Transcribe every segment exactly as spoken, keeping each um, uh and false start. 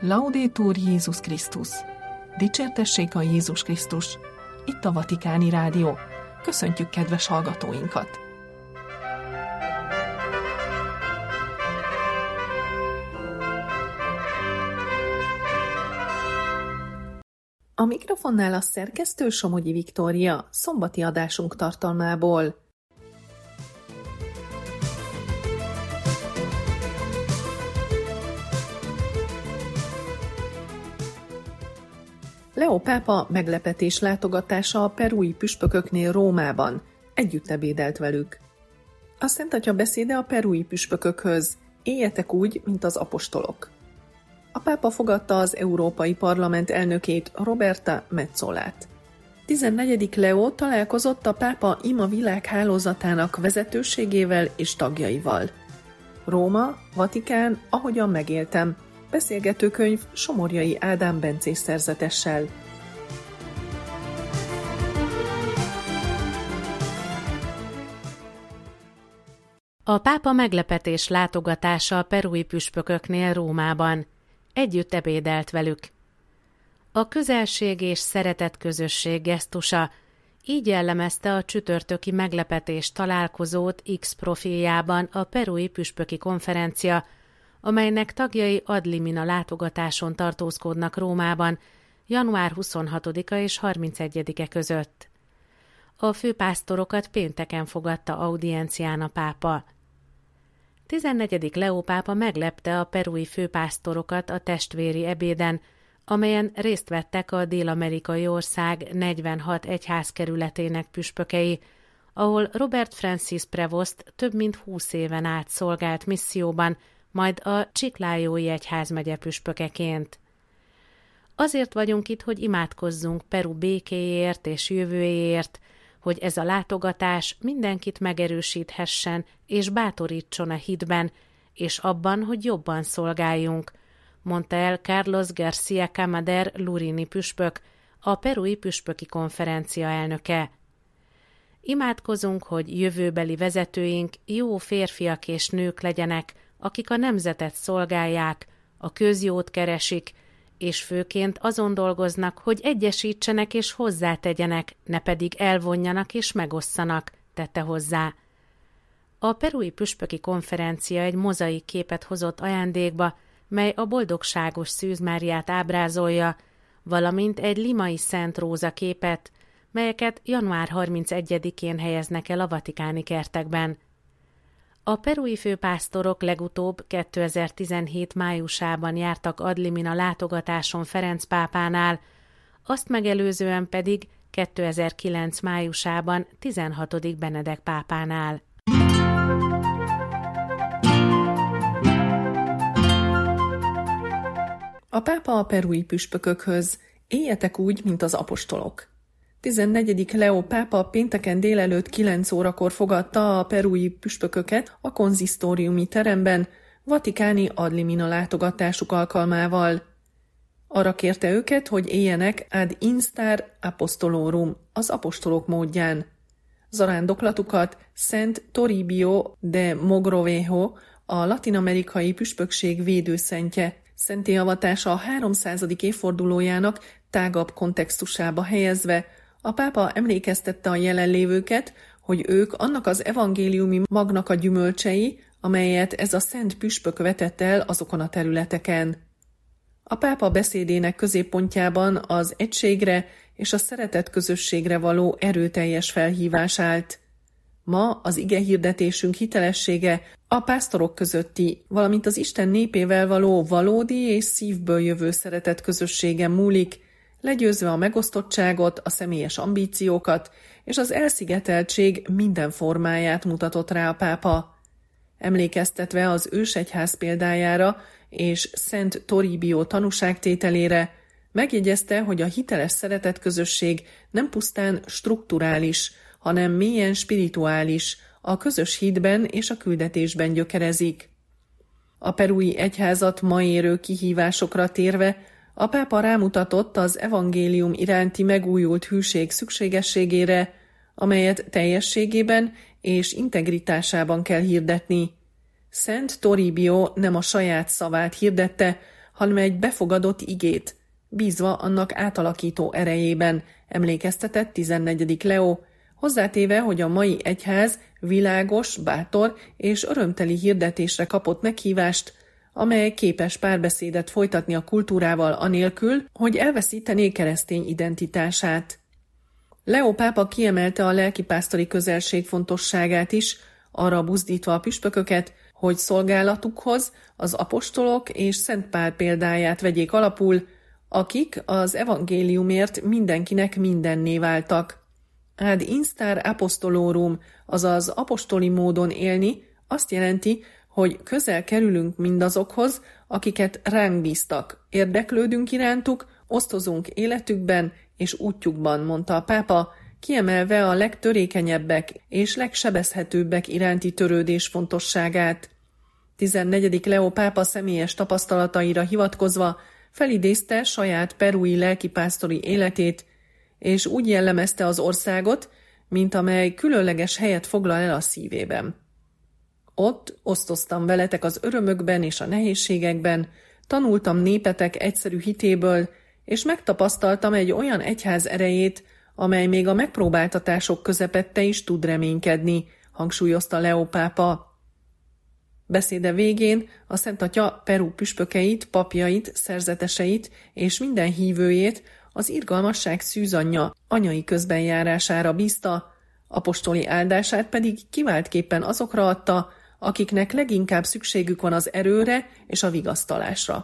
Laudetur Jézus Krisztus! Dicsértessék a Jézus Krisztus! Itt a Vatikáni Rádió. Köszöntjük kedves hallgatóinkat! A mikrofonnál a szerkesztő Somogyi Viktória, szombati adásunk tartalmából. Leó pápa meglepetés látogatása a perui püspököknél Rómában. Együtt ebédelt velük. A Szent Atya beszéde a perui püspökökhöz: éljetek úgy, mint az apostolok. A pápa fogadta az Európai Parlament elnökét, Roberta Mezzolát. tizennegyedik Leó találkozott a pápa ima világhálózatának vezetőségével és tagjaival. Róma, Vatikán, ahogyan megéltem. Beszélgetőkönyv Somorjai Ádám bencés szerzetessel. A pápa meglepetés látogatása a perui püspököknél Rómában. Együtt ebédelt velük. A közelség és szeretet közösség gesztusa, így jellemezte a csütörtöki meglepetés találkozót X profiljában a perui püspöki konferencia, amelynek tagjai ad limina látogatáson tartózkodnak Rómában január huszonhatodika és harmincegyedike között. A főpásztorokat pénteken fogadta audiencián a pápa. tizennegyedik Leó pápa meglepte a perui főpásztorokat a testvéri ebéden, amelyen részt vettek a dél-amerikai ország negyvenhat egyházkerületének püspökei, ahol Robert Francis Prevost több mint húsz éven át szolgált misszióban, majd a Chiclajói egyházmegye püspökeként. Azért vagyunk itt, hogy imádkozzunk Peru békéért és jövőjéért, hogy ez a látogatás mindenkit megerősíthessen és bátorítson a hitben, és abban, hogy jobban szolgáljunk, mondta el Carlos García Camader Lurini püspök, a perui püspöki konferencia elnöke. Imádkozunk, hogy jövőbeli vezetőink jó férfiak és nők legyenek, akik a nemzetet szolgálják, a közjót keresik, és főként azon dolgoznak, hogy egyesítsenek és hozzátegyenek, ne pedig elvonjanak és megosszanak, tette hozzá. A perui püspöki konferencia egy mozaik képet hozott ajándékba, mely a boldogságos Szűz Máriát ábrázolja, valamint egy limai Szent Róza képet, melyeket január harmincegyedikén helyeznek el a vatikáni kertekben. A perui főpásztorok legutóbb kétezer-tizenhét májusában jártak ad limina látogatáson Ferenc pápánál, azt megelőzően pedig kétezer-kilenc májusában tizenhatodik Benedek pápánál. A pápa a perui püspökökhöz: éljetek úgy, mint az apostolok. tizennegyedik Leó pápa pénteken délelőtt kilenc órakor fogadta a perui püspököket a konzisztóriumi teremben vatikáni ad limina látogatásuk alkalmával. Arra kérte őket, hogy éljenek ad instar apostolorum, az apostolok módján. Zarándoklatukat Szent Toribio de Mogrovejo, a latin-amerikai püspökség védőszentje, szentélyavatása a háromszázadik évfordulójának tágabb kontextusába helyezve, a pápa emlékeztette a jelenlévőket, hogy ők annak az evangéliumi magnak a gyümölcsei, amelyet ez a szent püspök vetett el azokon a területeken. A pápa beszédének középpontjában az egységre és a szeretet közösségre való erőteljes felhívás állt. Ma az igehirdetésünk hitelessége a pásztorok közötti, valamint az Isten népével való valódi és szívből jövő szeretet közösségen múlik, legyőzve a megosztottságot, a személyes ambíciókat és az elszigeteltség minden formáját mutatott rá a pápa. Emlékeztetve az ősegyház példájára és Szent Toribio tanúságtételére, megjegyezte, hogy a hiteles szeretetközösség nem pusztán strukturális, hanem mélyen spirituális, a közös hitben és a küldetésben gyökerezik. A perui egyházat ma érő kihívásokra térve, a pápa rámutatott az evangélium iránti megújult hűség szükségességére, amelyet teljességében és integritásában kell hirdetni. Szent Toribio nem a saját szavát hirdette, hanem egy befogadott igét, bízva annak átalakító erejében, emlékeztetett tizennegyedik Leó, hozzátéve, hogy a mai egyház világos, bátor és örömteli hirdetésre kapott meghívást, amely képes párbeszédet folytatni a kultúrával anélkül, hogy elveszítené keresztény identitását. Leó pápa kiemelte a lelkipásztori közelség fontosságát is, arra buzdítva a püspököket, hogy szolgálatukhoz az apostolok és Szent Pál példáját vegyék alapul, akik az evangéliumért mindenkinek mindenné váltak. Ad instar apostolorum, azaz apostoli módon élni, azt jelenti, hogy közel kerülünk mindazokhoz, akiket ránk bíztak, érdeklődünk irántuk, osztozunk életükben és útjukban, mondta a pápa, kiemelve a legtörékenyebbek és legsebezhetőbbek iránti törődés fontosságát. tizennegyedik Leó pápa személyes tapasztalataira hivatkozva felidézte saját perui lelkipásztori életét, és úgy jellemezte az országot, mint amely különleges helyet foglal el a szívében. Ott osztoztam veletek az örömökben és a nehézségekben, tanultam népetek egyszerű hitéből, és megtapasztaltam egy olyan egyház erejét, amely még a megpróbáltatások közepette is tud reménykedni, hangsúlyozta Leó pápa. Beszéde végén a Szent Atya Peru püspökeit, papjait, szerzeteseit és minden hívőjét az irgalmasság szűzanyja anyai közbenjárására bízta, apostoli áldását pedig kiváltképpen azokra adta, akiknek leginkább szükségük van az erőre és a vigasztalásra.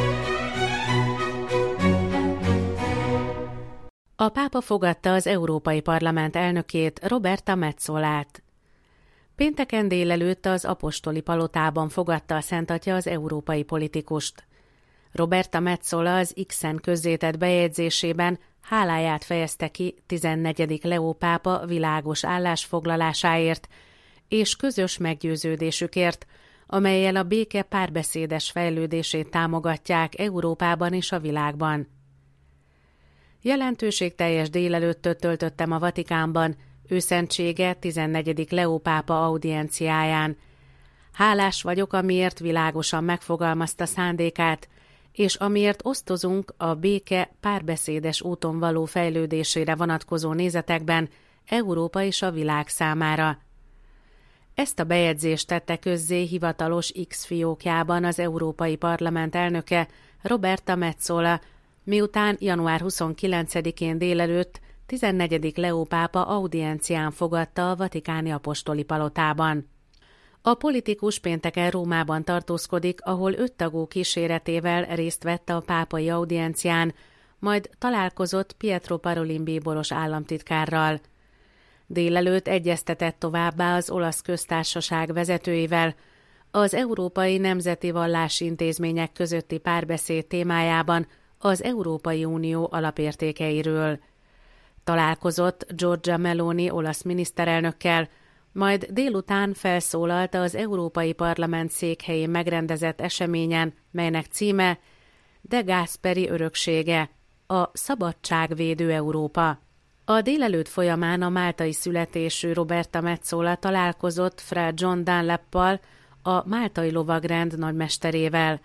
A pápa fogadta az Európai Parlament elnökét, Roberta Metzolát. Pénteken délelőtt az apostoli palotában fogadta a Szent Atya az európai politikust. Roberta Metzola az X-en közzétett bejegyzésében háláját fejezte ki tizennegyedik Leó pápa világos állásfoglalásáért és közös meggyőződésükért, amellyel a béke párbeszédes fejlődését támogatják Európában és a világban. Jelentőségteljes délelőttöt töltöttem a Vatikánban, őszentsége tizennegyedik Leó pápa audienciáján. Hálás vagyok, amiért világosan megfogalmazta szándékát, és amiért osztozunk a béke párbeszédes úton való fejlődésére vonatkozó nézetekben Európa és a világ számára. Ezt a bejegyzést tette közzé hivatalos X fiókjában az Európai Parlament elnöke, Roberta Metzola, miután január huszonkilencedikén délelőtt tizennegyedik Leó pápa audiencián fogadta a vatikáni apostoli palotában. A politikus pénteken Rómában tartózkodik, ahol öttagú kíséretével részt vett a pápai audiencián, majd találkozott Pietro Parolin bíboros államtitkárral. Délelőtt egyeztetett továbbá az olasz köztársaság vezetőivel, az Európai Nemzeti Vallási Intézmények közötti párbeszéd témájában az Európai Unió alapértékeiről. Találkozott Giorgia Meloni olasz miniszterelnökkel, majd délután felszólalt az Európai Parlament székhelyén megrendezett eseményen, melynek címe De Gasperi öröksége, a szabadságvédő Európa. A délelőtt folyamán a máltai születésű Roberta Metzola találkozott Fra John Dunlappal, a máltai lovagrend nagymesterével.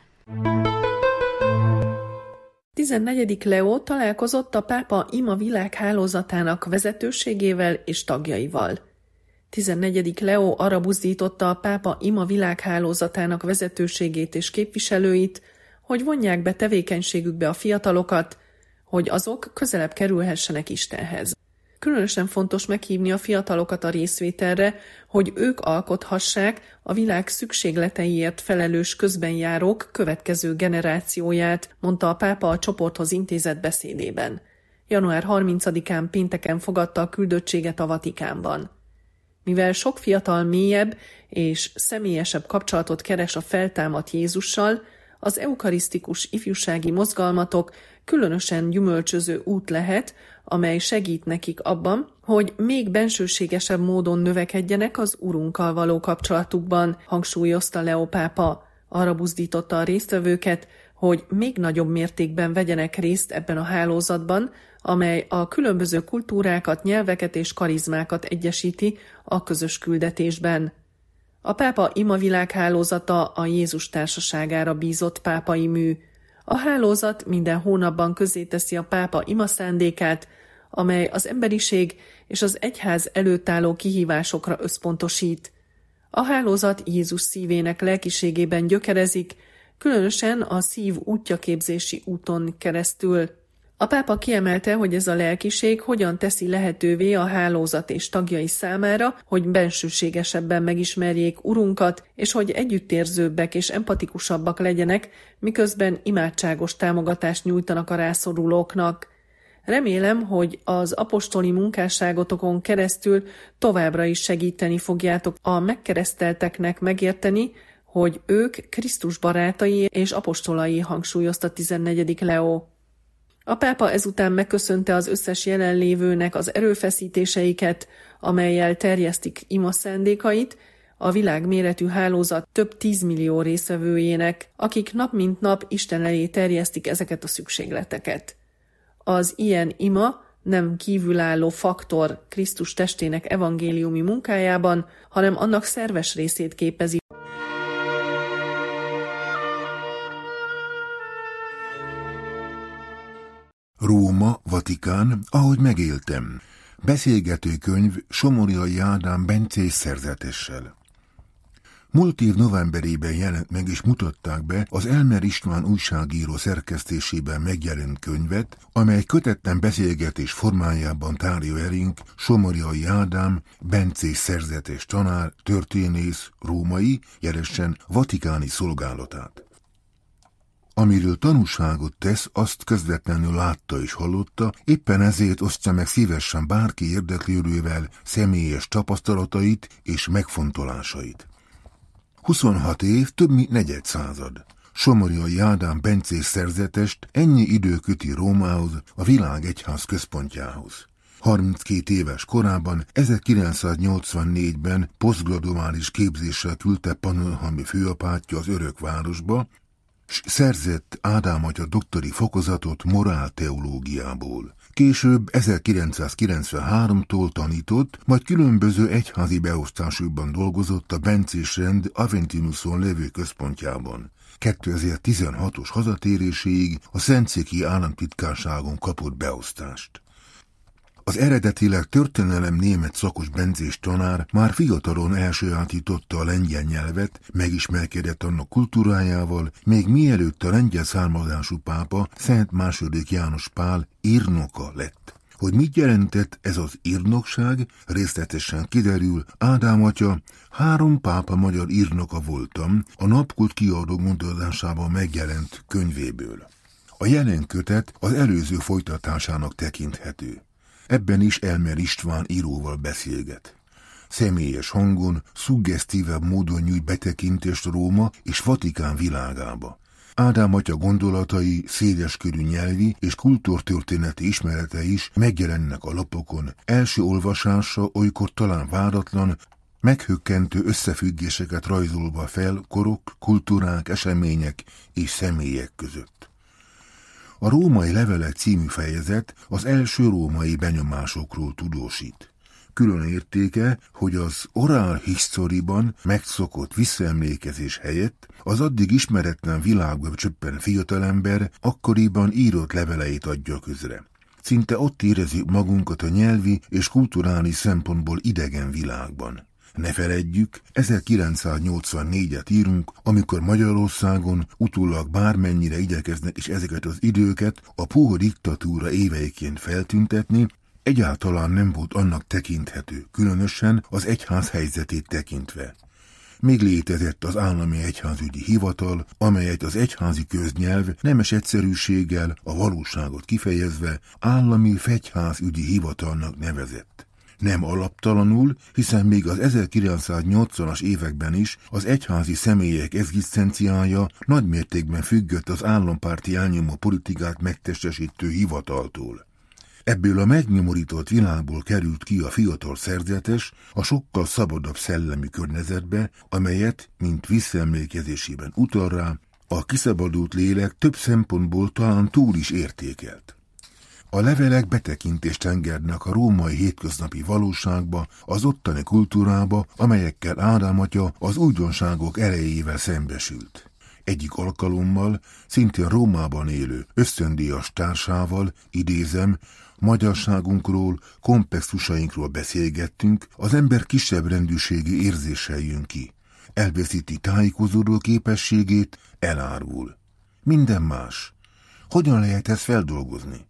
tizennegyedik Leó találkozott a pápa ima világhálózatának vezetőségével és tagjaival. tizennegyedik Leó arra buzdította a pápa ima világhálózatának vezetőségét és képviselőit, hogy vonják be tevékenységükbe a fiatalokat, hogy azok közelebb kerülhessenek Istenhez. Különösen fontos meghívni a fiatalokat a részvételre, hogy ők alkothassák a világ szükségleteiért felelős közbenjárók következő generációját, mondta a pápa a csoporthoz intézett beszédében. január harmincadikán pénteken fogadta a küldöttséget a Vatikánban. Mivel sok fiatal mélyebb és személyesebb kapcsolatot keres a feltámadt Jézussal, az eukarisztikus ifjúsági mozgalmatok különösen gyümölcsöző út lehet, amely segít nekik abban, hogy még bensőségesebb módon növekedjenek az Urunkkal való kapcsolatukban, hangsúlyozta Leó pápa. Arra buzdította a résztvevőket, hogy még nagyobb mértékben vegyenek részt ebben a hálózatban, amely a különböző kultúrákat, nyelveket és karizmákat egyesíti a közös küldetésben. A pápa ima világhálózata a Jézus társaságára bízott pápai mű. A hálózat minden hónapban közzéteszi a pápa imaszándékát, amely az emberiség és az egyház előtt álló kihívásokra összpontosít. A hálózat Jézus szívének lelkiségében gyökerezik, különösen a szív útjaképzési úton keresztül. A pápa kiemelte, hogy ez a lelkiség hogyan teszi lehetővé a hálózat és tagjai számára, hogy bensőségesebben megismerjék Urunkat, és hogy együttérzőbbek és empatikusabbak legyenek, miközben imádságos támogatást nyújtanak a rászorulóknak. Remélem, hogy az apostoli munkásságotokon keresztül továbbra is segíteni fogjátok a megkeresztelteknek megérteni, hogy ők Krisztus barátai és apostolai, hangsúlyozta tizennegyedik Leó. A pápa ezután megköszönte az összes jelenlévőnek az erőfeszítéseiket, amellyel terjesztik ima szándékait, a világméretű hálózat több tízmillió részvevőjének, akik nap mint nap Isten elé terjesztik ezeket a szükségleteket. Az ilyen ima nem kívülálló faktor Krisztus testének evangéliumi munkájában, hanem annak szerves részét képezi. Róma, Vatikán, ahogy megéltem. Beszélgető könyv Somorjai Ádám bencés szerzetessel. Múlt év novemberében jelent meg és mutatták be az Elmer István újságíró szerkesztésében megjelent könyvet, amely kötetten beszélgetés formájában tárja elénk Somorjai Ádám bencés szerzetes tanár, történész, római, jelesen vatikáni szolgálatát. Amiről tanúságot tesz, azt közvetlenül látta és hallotta, éppen ezért osztja meg szívesen bárki érdeklődővel személyes tapasztalatait és megfontolásait. huszonhat év, több mint negyed század. Somorjai Ádám bencés szerzetest ennyi idő köti Rómához, a világegyház központjához. harminckét éves korában, ezerkilencszáznyolcvannégyben posztgraduális képzéssel küldte pannonhalmi főapátja az Örökvárosba, s szerzett Ádám atya doktori fokozatot morálteológiából. Később ezerkilencszázkilencvenháromtól tanított, majd különböző egyházi beosztásokban dolgozott a bencés rend Aventinuson levő központjában. kétezer-tizenhatos hazatéréséig a Szentszéki államtitkárságon kapott beosztást. Az eredetileg történelem német szakos bencés tanár már fiatalon elsajátította a lengyel nyelvet, megismerkedett annak kultúrájával, még mielőtt a lengyel származású pápa, Szent második János Pál írnoka lett. Hogy mit jelentett ez az írnokság, részletesen kiderül, Ádám atya, három pápa magyar írnoka voltam, a Napkult kiadó gondozásában megjelent könyvéből. A jelen kötet az előző folytatásának tekinthető. Ebben is Elmer István íróval beszélget. Személyes hangon, szuggesztívebb módon nyújt betekintést Róma és Vatikán világába. Ádám atya gondolatai, széleskörű nyelvi és kultúrtörténeti ismerete is megjelennek a lapokon, első olvasása olykor talán váratlan, meghökkentő összefüggéseket rajzolva fel korok, kultúrák, események és személyek között. A Római Levelek című fejezet az első római benyomásokról tudósít. Külön értéke, hogy az oral historyban megszokott visszaemlékezés helyett az addig ismeretlen világba csöppen fiatalember akkoriban írott leveleit adja közre. Szinte ott érezzük magunkat a nyelvi és kulturális szempontból idegen világban. Ne feledjük, ezerkilencszáznyolcvannégyet írunk, amikor Magyarországon utólag bármennyire igyekeznek is ezeket az időket a puha diktatúra éveiként feltüntetni, egyáltalán nem volt annak tekinthető, különösen az egyház helyzetét tekintve. Még létezett az állami egyházügyi hivatal, amelyet az egyházi köznyelv nemes egyszerűséggel, a valóságot kifejezve állami fegyházügyi hivatalnak nevezett. Nem alaptalanul, hiszen még az ezerkilencszáznyolcvanas években is az egyházi személyek egzisztenciája nagymértékben függött az állampárti elnyomó politikát megtestesítő hivataltól. Ebből a megnyomorított világból került ki a fiatal szerzetes a sokkal szabadabb szellemi környezetbe, amelyet, mint visszaemlékezésében utal rá, a kiszabadult lélek több szempontból talán túl is értékelt. A levelek betekintést engednek a római hétköznapi valóságba, az ottani kultúrába, amelyekkel Ádám atya az újdonságok erejével szembesült. Egyik alkalommal szintén Rómában élő ösztöndíjas társával, idézem, magyarságunkról, komplexusainkról beszélgettünk, az ember kisebb rendűségi érzéssel jön ki. Elveszíti tájékozódó képességét, elárul. Minden más. Hogyan lehet ezt feldolgozni?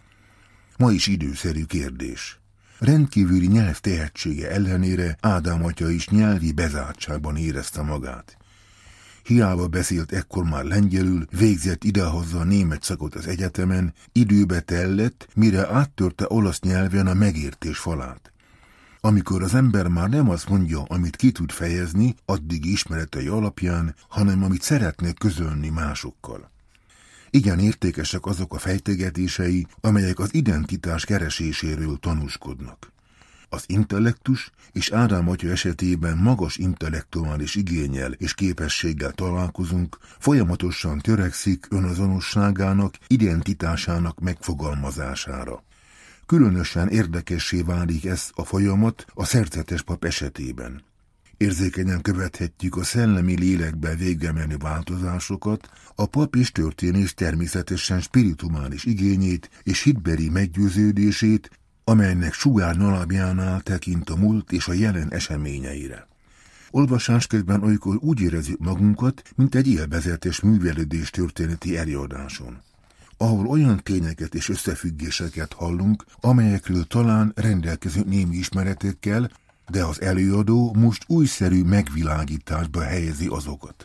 Ma is időszerű kérdés. Rendkívüli nyelv tehetsége ellenére Ádám atya is nyelvi bezártságban érezte magát. Hiába beszélt ekkor már lengyelül, végzett idehaza a német szakot az egyetemen, időbe tellett, mire áttörte olasz nyelven a megértés falát. Amikor az ember már nem azt mondja, amit ki tud fejezni, addig ismeretei alapján, hanem amit szeretne közölni másokkal. Igen értékesek azok a fejtegetései, amelyek az identitás kereséséről tanúskodnak. Az intellektus és Ádám atya esetében magas intellektuális igénnyel és képességgel találkozunk, folyamatosan törekszik önazonosságának, identitásának megfogalmazására. Különösen érdekessé válik ez a folyamat a szerzetes pap esetében. Érzékenyen követhetjük a szellemi lélekben végbemenő változásokat, a pap és történész természetesen spirituális igényét és hitbeli meggyőződését, amelynek sugárnyalabjánál tekint a múlt és a jelen eseményeire. Olvasás közben olykor úgy érezzük magunkat, mint egy élvezetes művelődés történeti előadáson, ahol olyan tényeket és összefüggéseket hallunk, amelyekről talán rendelkezünk némi ismeretekkel, de az előadó most újszerű megvilágításba helyezi azokat.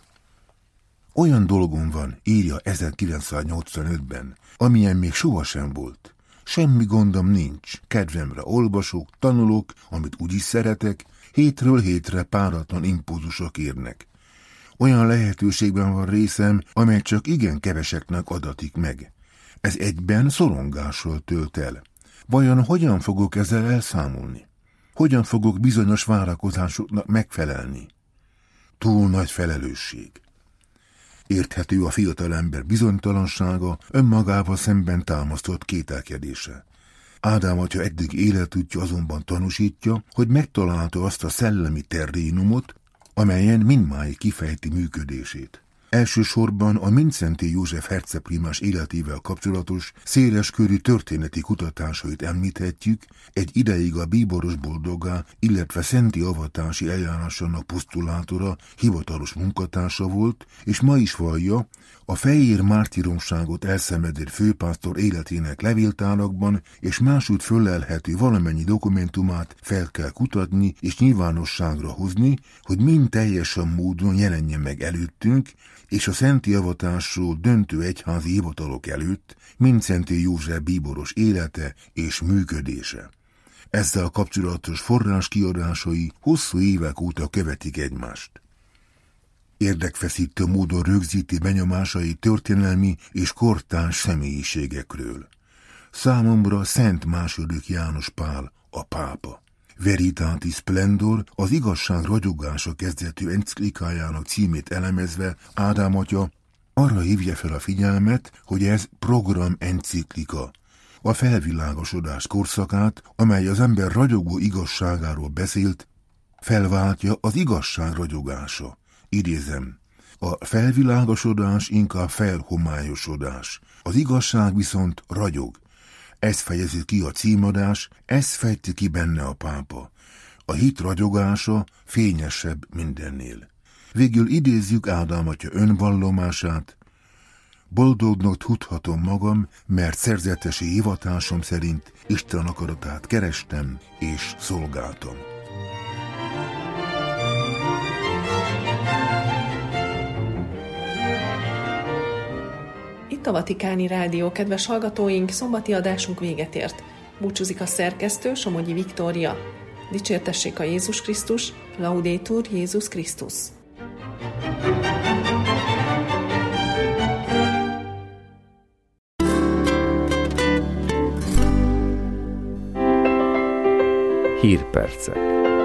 Olyan dolgom van, írja ezerkilencszáznyolcvanötben, amilyen még sohasem volt. Semmi gondom nincs, kedvemre olvasok, tanulok, amit úgyis szeretek, hétről hétre páratlan impulzusok érnek. Olyan lehetőségben van részem, amely csak igen keveseknek adatik meg. Ez egyben szorongással tölt el. Vajon hogyan fogok ezzel elszámolni? Hogyan fogok bizonyos várakozásoknak megfelelni? Túl nagy felelősség. Érthető a fiatalember bizonytalansága, önmagával szemben támasztott kételkedése. Ádám atya eddig életútja azonban tanúsítja, hogy megtalálta azt a szellemi terrénumot, amelyen mindmáig kifejti működését. Elsősorban a Mindszenty József hercegprímás életével kapcsolatos széleskörű történeti kutatásait említhetjük, egy ideig a bíboros boldoggá, illetve szenti avatási eljárásának posztulátora, hivatalos munkatársa volt, és ma is vallja, a fehér mártíromságot elszenvedett főpásztor életének levéltárakban és másút föllelhető valamennyi dokumentumát fel kell kutatni és nyilvánosságra hozni, hogy mind teljesen módon jelenjen meg előttünk, és a szenti avatásról döntő egyházi hivatalok előtt Mindszenty József bíboros élete és működése. Ezzel kapcsolatos forrás kiadásai hosszú évek óta követik egymást. Érdekfeszítő módon rögzíti benyomásai történelmi és kortárs személyiségekről. Számomra Szent második János Pál a pápa. Veritatis Splendor, az igazság ragyogása kezdetű enciklikájának címét elemezve Ádám atya arra hívja fel a figyelmet, hogy ez program enciklika. A felvilágosodás korszakát, amely az ember ragyogó igazságáról beszélt, felváltja az igazság ragyogása. Idézem, a felvilágosodás inkább felhomályosodás, az igazság viszont ragyog. Ez fejezi ki a címadás, ez fejti ki benne a pápa. A hit ragyogása fényesebb mindennél. Végül idézzük Ádám atya önvallomását. Boldognak tudhatom magam, mert szerzetesi hivatásom szerint Isten akaratát kerestem és szolgáltam. Itt a Vatikáni Rádió, kedves hallgatóink, szombati adásunk véget ért. Búcsúzik a szerkesztő, Somogyi Viktória. Dicsértessék a Jézus Krisztus, Laudetur Jézus Krisztus. Hírpercek.